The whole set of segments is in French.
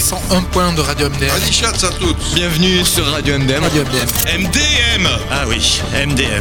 101.1 de Radio MDM. Allez, chat à tous. Bienvenue sur Radio MDM. Radio MDM. MDM. Ah oui, MDM.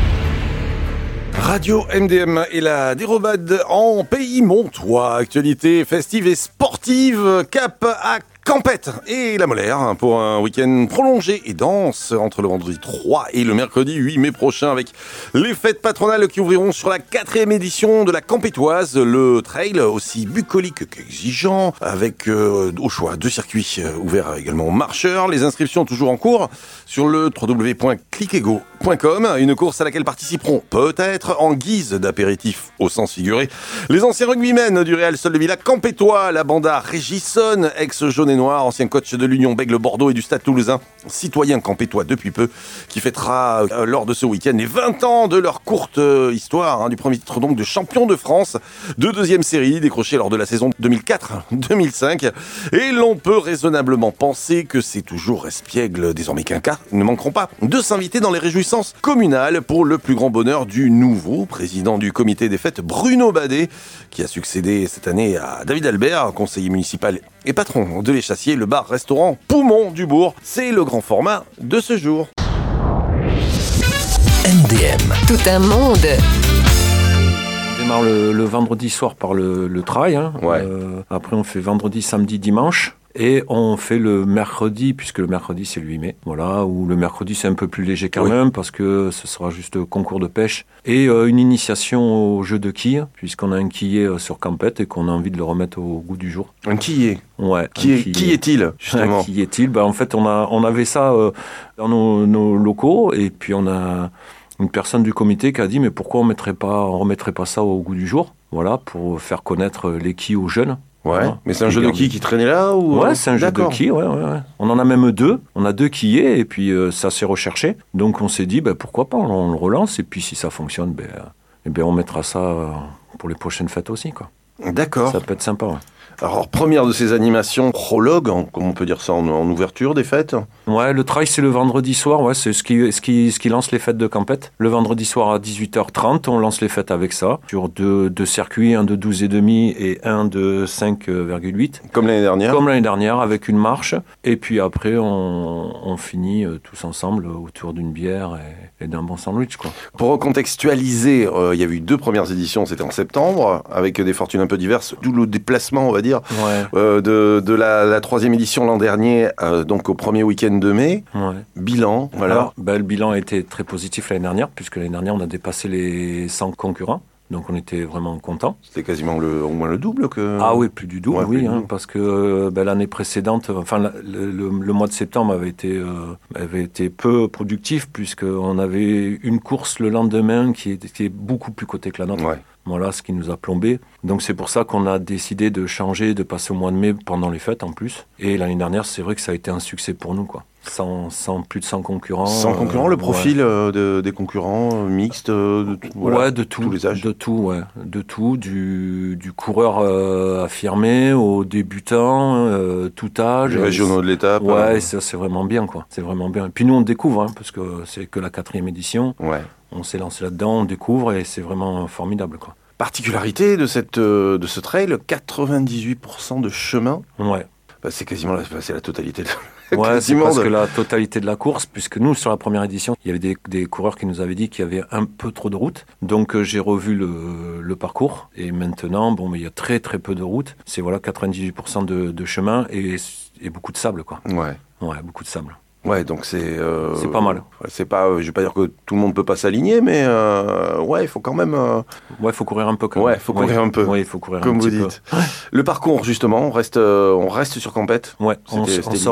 Radio MDM et la dérobade en pays montois. Actualité festive et sportive, cap à Campette et la Molaire pour un week-end prolongé et dense entre le vendredi 3 et le mercredi 8 mai prochain avec les fêtes patronales qui ouvriront sur la 4e édition de la Campettoise. Le trail aussi bucolique qu'exigeant avec au choix 2 circuits ouverts également aux marcheurs. Les inscriptions toujours en cours sur le www.clickego.com. Une course à laquelle participeront peut-être en guise d'apéritif au sens figuré les anciens rugbymen du Real Sol de Villa Campettois, la banda Régisson, ex-jaune et noir, ancien coach de l'Union Bègles Bordeaux et du Stade Toulousain, citoyen campettois depuis peu, qui fêtera lors de ce week-end les 20 ans de leur courte histoire, du premier titre donc de champion de France de 2e série, décroché lors de la saison 2004-2005. Et l'on peut raisonnablement penser que c'est toujours espiègle, désormais quinquas, ne manqueront pas de s'inviter dans les réjouissances communales pour le plus grand bonheur du nouveau président du comité des fêtes, Bruno Badet, qui a succédé cette année à David Albert, conseiller municipal et patron de l'Échassier, le bar-restaurant Poumon du Bourg. C'est le grand format de ce jour. MDM. Tout un monde. On démarre le vendredi soir par le trail. Ouais. Après, on fait vendredi, samedi, dimanche. Et on fait le mercredi, puisque le mercredi c'est le 8 mai, voilà, où le mercredi c'est un peu plus léger quand même, parce que ce sera juste concours de pêche, et une initiation au jeu de quilles, puisqu'on a un quillet sur Campette et qu'on a envie de le remettre au goût du jour. Un quillet. Ouais. Qui est-il, justement? Qui est-il? En fait, on avait ça dans nos locaux, et puis on a une personne du comité qui a dit, mais pourquoi on remettrait pas ça au goût du jour? Voilà, pour faire connaître les quilles aux jeunes. Ouais, voilà. Mais c'est un jeu de quilles qui traînait là ou... Ouais, c'est un jeu de quilles, ouais. On en a même 2. On a 2 quillets et puis ça s'est recherché. Donc on s'est dit, pourquoi pas, on le relance et puis si ça fonctionne, on mettra ça pour les prochaines fêtes aussi, quoi. D'accord. Ça peut être sympa, ouais. Alors, première de ces animations, prologue, comme on peut dire ça en ouverture des fêtes. Ouais, le trail, c'est le vendredi soir, ouais, c'est ce qui lance les fêtes de Campette. Le vendredi soir à 18h30, on lance les fêtes avec ça, sur deux circuits, un de 12,5 et un de 5,8. Comme l'année dernière. Comme l'année dernière, avec une marche. Et puis après, on finit tous ensemble autour d'une bière et d'un bon sandwich, quoi. Pour recontextualiser, il y a eu 2 premières éditions, c'était en septembre, avec des fortunes un peu diverses, d'où le déplacement, on va dire, de la 3e édition l'an dernier, donc au premier week-end de mai. Ouais. Bilan, voilà. Alors, le bilan a été très positif l'année dernière, puisque l'année dernière, on a dépassé les 100 concurrents. Donc on était vraiment contents. C'était quasiment au moins le double que... Ah oui, plus du double, oui, parce que l'année précédente, le mois de septembre avait été peu productif, puisqu'on avait une course le lendemain qui était beaucoup plus cotée que la nôtre. Ouais. Voilà, ce qui nous a plombé. Donc c'est pour ça qu'on a décidé de changer, de passer au mois de mai pendant les fêtes en plus. Et l'année dernière, c'est vrai que ça a été un succès pour nous, quoi. Plus de 100 concurrents. 100 concurrents, le profil des concurrents mixtes de tout. Tous les âges. De tout, du coureur affirmé aux débutants, tout âge. Les régionaux de l'étape. Ouais, ça c'est vraiment bien, quoi. C'est vraiment bien. Et puis nous on découvre, parce que c'est que la 4e édition. Ouais. On s'est lancé là-dedans, on découvre et c'est vraiment formidable, quoi. Particularité de ce trail, 98% de chemin. Ouais. C'est quasiment la totalité de... Ouais, c'est presque la totalité de la course, puisque nous, sur la première édition, il y avait des coureurs qui nous avaient dit qu'il y avait un peu trop de route. Donc j'ai revu le parcours, et maintenant, il y a très très peu de route. C'est 98% de chemin et beaucoup de sable, quoi. Ouais. Ouais, beaucoup de sable. Ouais, donc c'est pas mal. C'est pas, je vais pas dire que tout le monde peut pas s'aligner, mais il faut quand même. Ouais, il faut courir un peu quand même. Ouais, il faut courir un peu. Oui, il faut courir comme un petit vous dites. Peu. Le parcours, justement, on reste sur Campette. Ouais, on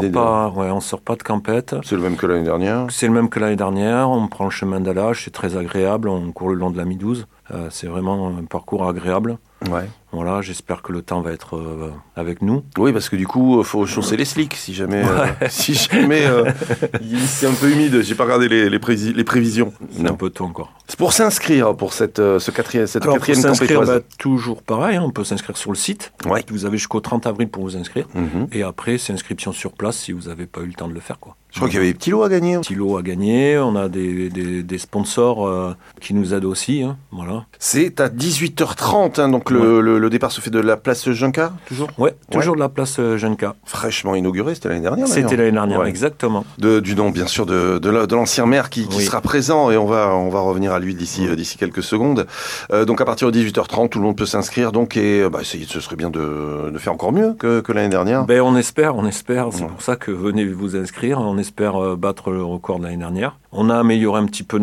sort pas de Campette. C'est le même que l'année dernière. C'est le même que l'année dernière. On prend le chemin d'Allage, c'est très agréable. On court le long de la Mi-12. C'est vraiment un parcours agréable. Ouais. Voilà, j'espère que le temps va être avec nous. Oui, parce que du coup, il faut chausser les slicks si jamais, c'est un peu humide. J'ai pas regardé les prévisions. C'est un peu tôt encore. Pour s'inscrire pour cette quatrième Alors, pour s'inscrire, campétoise. toujours pareil, on peut s'inscrire sur le site. Ouais. Vous avez jusqu'au 30 avril pour vous inscrire. Mhm. Et après, c'est inscription sur place si vous n'avez pas eu le temps de le faire, quoi. Je crois qu'il y avait des petits lots à gagner. Petit lot à gagner, on a des sponsors qui nous aident aussi, hein, voilà. C'est à 18h30, hein, donc le départ se fait de la place Junca, toujours Ouais, toujours de la place Jenka. Fraîchement inauguré, c'était l'année dernière. C'était d'ailleurs. l'année dernière, Ouais. exactement. Du nom, bien sûr, de l'ancien maire qui Oui. sera présent, et on va revenir à lui d'ici quelques secondes. Donc à partir de 18h30, tout le monde peut s'inscrire, donc, et ce serait bien de faire encore mieux que l'année dernière. Ben, on espère. C'est Ouais. pour ça que venez vous inscrire. On espère battre le record de l'année dernière. On a amélioré un petit peu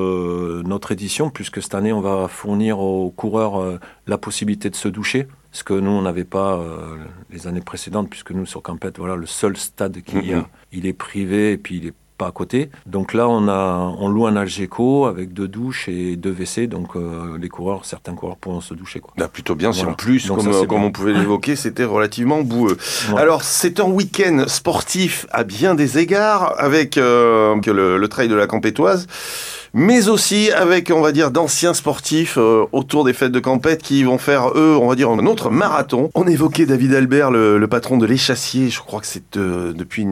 notre édition, puisque cette année, on va fournir aux coureurs la possibilité de se doucher. Ce que nous, on n'avait pas les années précédentes, puisque nous, sur Campette, voilà, le seul stade qu'il y a, il est privé et puis il est pas à côté. Donc là, on loue un Algeco avec 2 douches et 2 WC. Donc certains coureurs pourront se doucher, quoi. Là, plutôt bien, si Voilà. en plus, Donc comme, ça, c'est comme bien. on pouvait l'évoquer, c'était relativement boueux. Ouais. Alors, c'est un week-end sportif à bien des égards, avec le trail de la Campétoise, mais aussi avec, on va dire, d'anciens sportifs autour des fêtes de Campette qui vont faire, eux, on va dire, un autre marathon. On évoquait David Albert, le patron de l'Échassier. Je crois que c'est depuis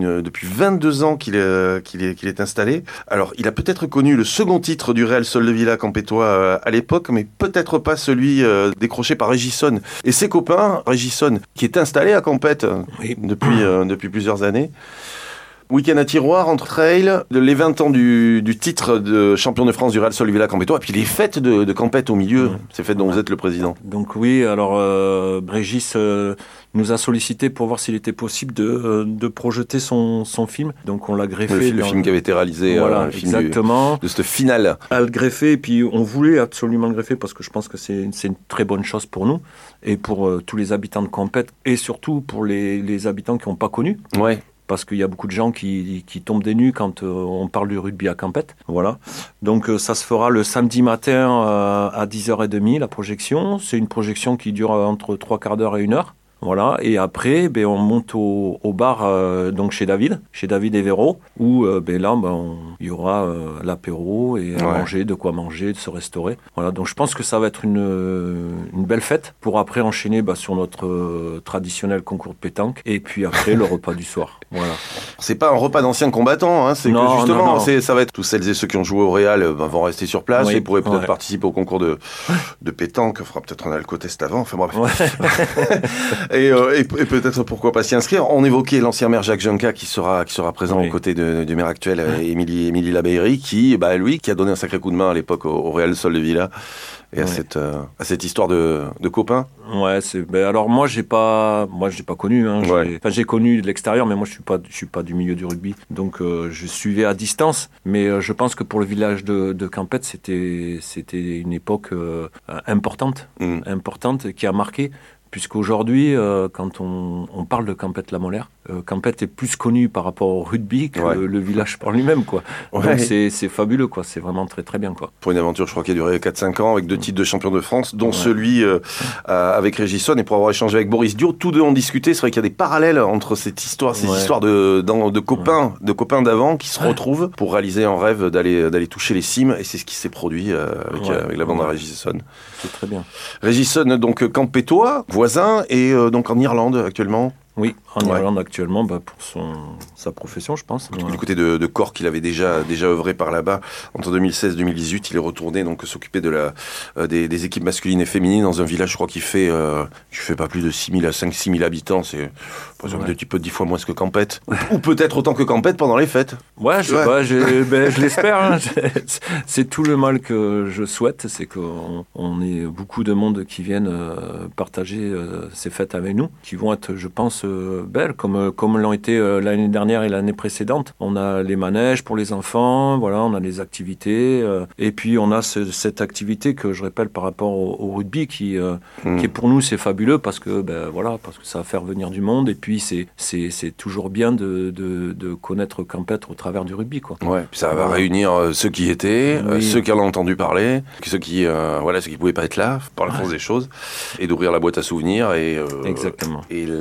22 ans qu'il est installé. Alors, il a peut-être connu le second titre du Real Soldevilla campétois à l'époque, mais peut-être pas celui décroché par Régisson et ses copains. Régisson, qui est installé à Campette Oui. depuis plusieurs années. Week-end à tiroir entre trail, les 20 ans du titre de champion de France du Real Soldevilla campétois, et puis les fêtes de Campette au milieu, ces fêtes dont vous êtes le président. Donc oui, alors Régis nous a sollicité pour voir s'il était possible de projeter son film. Donc on l'a greffé. Le film qui avait été réalisé, voilà, le film exactement. de cette finale. À le greffer, et puis on voulait absolument le greffer parce que je pense que c'est une très bonne chose pour nous et pour tous les habitants de Campette et surtout pour les habitants qui n'ont pas connu. Ouais. Parce qu'il y a beaucoup de gens qui tombent des nues quand on parle du rugby à Campette. Voilà. Donc ça se fera le samedi matin à 10h30, la projection. C'est une projection qui dure entre 3/4 d'heure et 1 heure. Voilà. Et après, on monte au bar donc chez David et Véro, où là, il y aura l'apéro et à manger, de quoi manger, de se restaurer. Voilà. Donc je pense que ça va être une belle fête pour après enchaîner sur notre traditionnel concours de pétanque et puis après le repas du soir. Voilà. C'est pas un repas d'anciens combattants, hein, c'est Non, que justement, non. ça va être tous celles et ceux qui ont joué au Real vont rester sur place Oui, et pourraient peut-être ouais. participer au concours de pétanque. On fera peut-être un alcotest avant. Enfin bref. Ouais. Et peut-être pourquoi pas s'y inscrire. On évoquait l'ancien maire Jacques Junca qui sera présent Oui. aux côtés du maire actuel Émilie Labeyrie, qui a donné un sacré coup de main à l'époque au Real Soldevilla et à cette histoire de copains. Ouais, alors moi j'ai pas connu, hein. J'ai connu de l'extérieur, mais moi je suis pas du milieu du rugby, donc je suivais à distance. Mais je pense que pour le village de Campette, c'était une époque importante qui a marqué. Puisqu'aujourd'hui, quand on parle de Campette-la-Molaire, Campette est plus connu par rapport au rugby que le village par lui-même, quoi. Ouais. Donc c'est fabuleux, quoi. C'est vraiment très très bien, quoi. Pour une aventure, je crois, qui a duré 4-5 ans, avec 2 titres de champion de France, dont celui avec Régisson. Et pour avoir échangé avec Boris Dio, tous deux ont discuté. C'est vrai qu'il y a des parallèles entre ces histoires de copains d'avant qui se retrouvent pour réaliser un rêve d'aller toucher les cimes. Et c'est ce qui s'est produit avec la bande à Régisson. C'est très bien. Régisson, donc campétois, voisin, et donc en Irlande actuellement. Oui, en Irlande actuellement, pour sa profession, je pense. Du côté de Cork, il avait déjà œuvré par là-bas. Entre 2016 et 2018, il est retourné donc s'occuper des équipes masculines et féminines dans un village, je crois, qui fait pas plus de 6 000 à 5-6 000 habitants. C'est un petit peu 10 fois moins que Campette. Ou peut-être autant que Campette pendant les fêtes. Ouais, je sais pas, je l'espère. Hein. C'est tout le mal que je souhaite, c'est qu'on ait beaucoup de monde qui viennent partager ces fêtes avec nous, qui vont être, je pense, belles, comme l'ont été l'année dernière et l'année précédente. On a les manèges pour les enfants, voilà, on a les activités, et puis on a cette activité que je rappelle par rapport au rugby qui est pour nous c'est fabuleux parce que ça va faire venir du monde et puis c'est toujours bien de connaître Campette au travers du rugby, quoi. Ouais, puis ça va réunir ceux qui y étaient, ceux qui en ont entendu parler, ceux qui pouvaient pas être là par la force des choses, et d'ouvrir la boîte à souvenirs et Exactement. Et la convivialité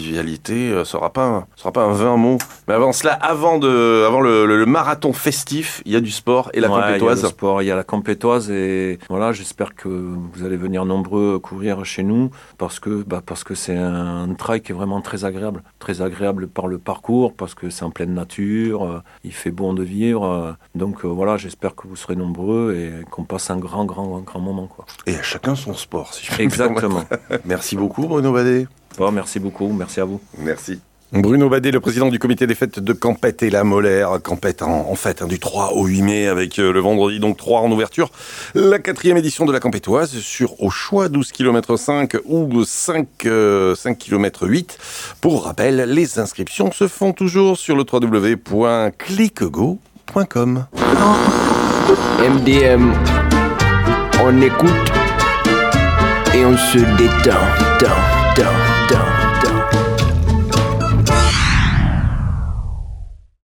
convivialité, ça sera pas un vain mot. Mais avant cela, avant le marathon festif, il y a du sport et la Campétoise. Il y a le sport, il y a la Campétoise et voilà, j'espère que vous allez venir nombreux courir chez nous parce que c'est un trail qui est vraiment très agréable par le parcours, parce que c'est en pleine nature, il fait bon de vivre. Donc voilà, j'espère que vous serez nombreux et qu'on passe un grand moment, quoi. Et à chacun son sport, si je peux me Exactement. permettre. Merci beaucoup, Bruno Badé. Bon, merci beaucoup, merci à vous. Merci. Bruno Badé, le président du comité des fêtes de Campette et la Molaire. Campette en fête du 3 au 8 mai avec le vendredi, donc 3 en ouverture. La 4e édition de la Campétoise sur au choix 12 km 5 ou 5 km 8. Pour rappel, les inscriptions se font toujours sur le www.clickgo.com. MDM, on écoute et on se détend.